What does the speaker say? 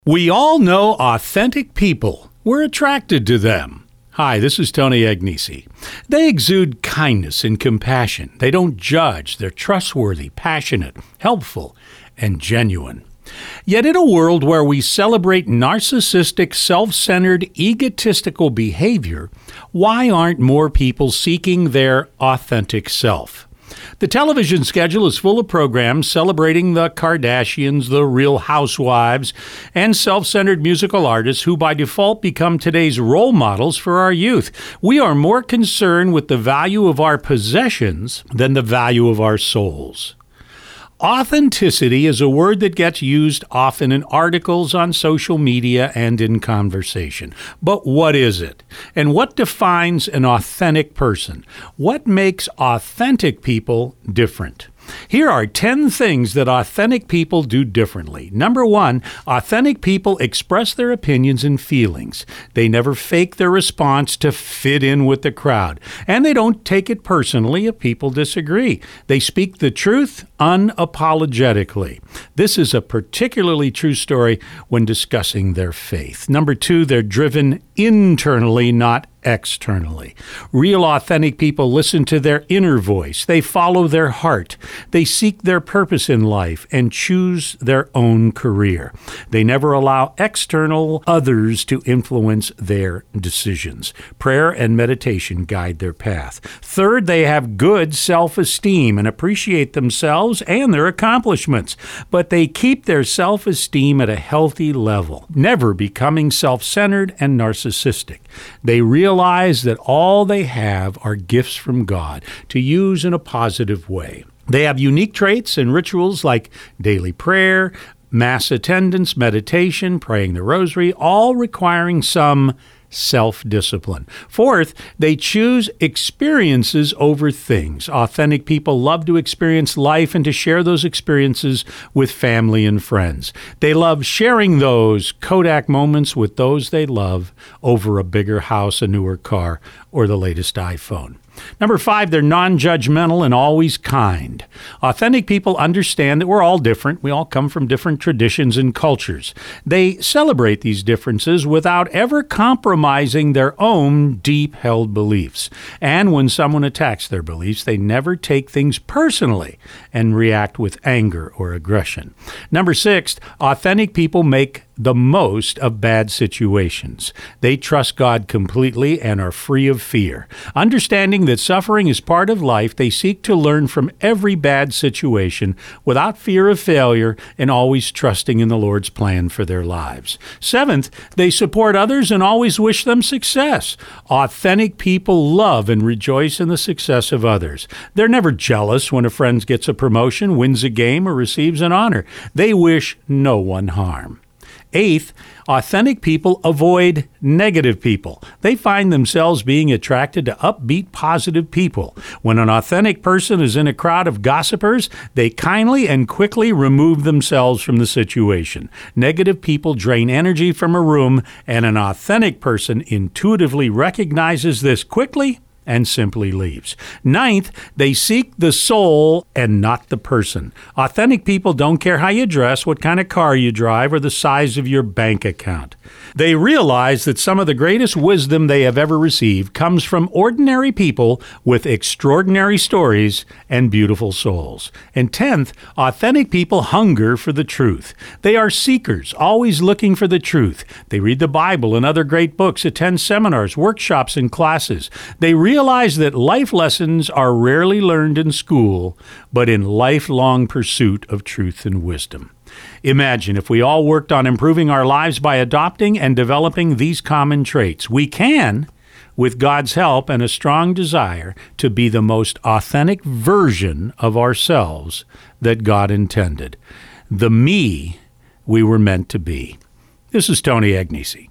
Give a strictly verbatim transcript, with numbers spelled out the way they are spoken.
We all know authentic people. We're attracted to them. Hi, this is Tony Agnesi. They exude kindness and compassion. They don't judge. They're trustworthy, passionate, helpful, and genuine. Yet in a world where we celebrate narcissistic, self-centered, egotistical behavior, why aren't more people seeking their authentic self? The television schedule is full of programs celebrating the Kardashians, the Real Housewives, and self-centered musical artists who by default become today's role models for our youth. We are more concerned with the value of our possessions than the value of our souls. Authenticity is a word that gets used often in articles on social media and in conversation. But what is it? And what defines an authentic person? What makes authentic people different? Here are ten things that authentic people do differently. Number one, authentic people express their opinions and feelings. They never fake their response to fit in with the crowd. And they don't take it personally if people disagree. They speak the truth unapologetically. This is a particularly true story when discussing their faith. Number two, they're driven internally, not externally. Real authentic people listen to their inner voice. They follow their heart. They seek their purpose in life and choose their own career. They never allow external others to influence their decisions. Prayer and meditation guide their path. Third, they have good self-esteem and appreciate themselves and their accomplishments, but they keep their self-esteem at a healthy level, never becoming self-centered and narcissistic. They realize Realize that all they have are gifts from God to use in a positive way. They have unique traits and rituals like daily prayer, mass attendance, meditation, praying the rosary, all requiring some self-discipline. Fourth, they choose experiences over things. Authentic people love to experience life and to share those experiences with family and friends. They love sharing those Kodak moments with those they love over a bigger house, a newer car, or the latest iPhone. Number five, they're non-judgmental and always kind. Authentic people understand that we're all different. We all come from different traditions and cultures. They celebrate these differences without ever compromising their own deep-held beliefs. And when someone attacks their beliefs, they never take things personally and react with anger or aggression. Number six, authentic people make the most of bad situations. They trust God completely and are free of fear. Understanding that suffering is part of life, they seek to learn from every bad situation without fear of failure and always trusting in the Lord's plan for their lives. Seventh, they support others and always wish them success. Authentic people love and rejoice in the success of others. They're never jealous when a friend gets a promotion, wins a game, or receives an honor. They wish no one harm. Eighth, authentic people avoid negative people. They find themselves being attracted to upbeat, positive people. When an authentic person is in a crowd of gossipers, they kindly and quickly remove themselves from the situation. Negative people drain energy from a room, and an authentic person intuitively recognizes this quickly and simply leaves. Ninth, they seek the soul and not the person. Authentic people don't care how you dress, what kind of car you drive, or the size of your bank account. They realize that some of the greatest wisdom they have ever received comes from ordinary people with extraordinary stories and beautiful souls. And tenth, authentic people hunger for the truth. They are seekers, always looking for the truth. They read the Bible and other great books, attend seminars, workshops, and classes. They realize that life lessons are rarely learned in school, but in lifelong pursuit of truth and wisdom. Imagine if we all worked on improving our lives by adopting and developing these common traits. We can, with God's help and a strong desire to be the most authentic version of ourselves that God intended. The me we were meant to be. This is Tony Agnesi.